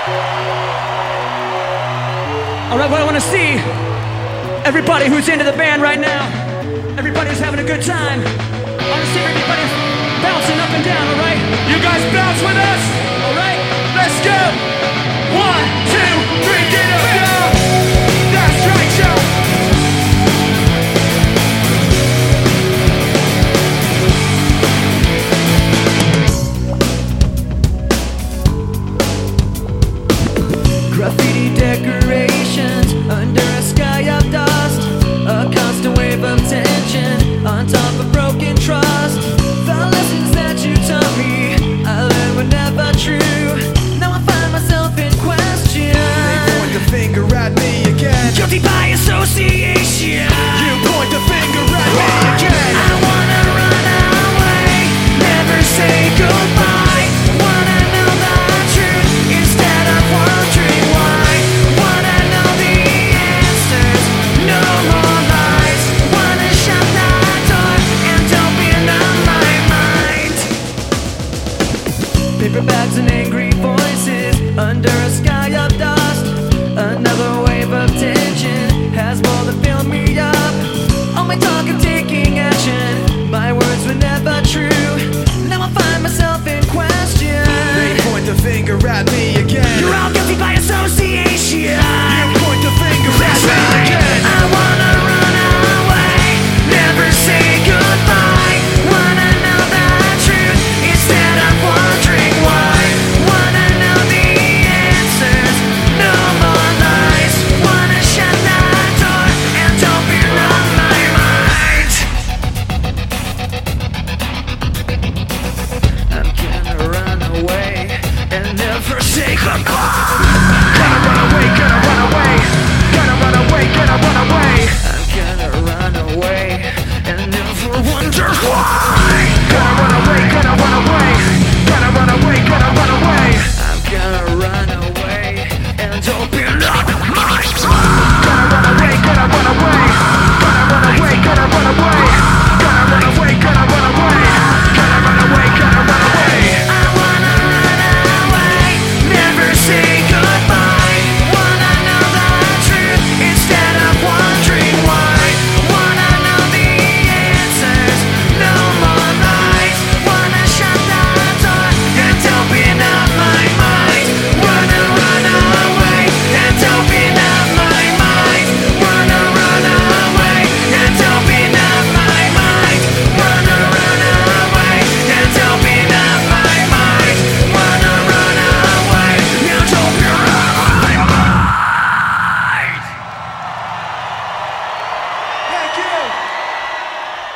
Alright, well, I want to see everybody who's into the band right now, everybody who's having a good time. I want to see everybody bouncing up and down, alright? You guys bounce with us? Alright? Let's go! 1, 2, 3, get up, go! That's right, y'all! Graffiti decorations under a sky of dust, a constant wave of tension on top of broken trust. The lessons that you taught me, I learned were never true. Now I find myself in question. They point the finger at me again. Guilty by association. You point the finger at me again. I wanna run away, never say goodbye. Wanna know the truth instead of wondering why. Wanna know the answers, no more lies. Wanna shut the door and open up my mind. Paper bags and angry voices under a sky of dust. Another wave of tension has more than filled me up. All my talk of taking action, my words were never true. Now I find myself in question. They point the finger at me again. You're all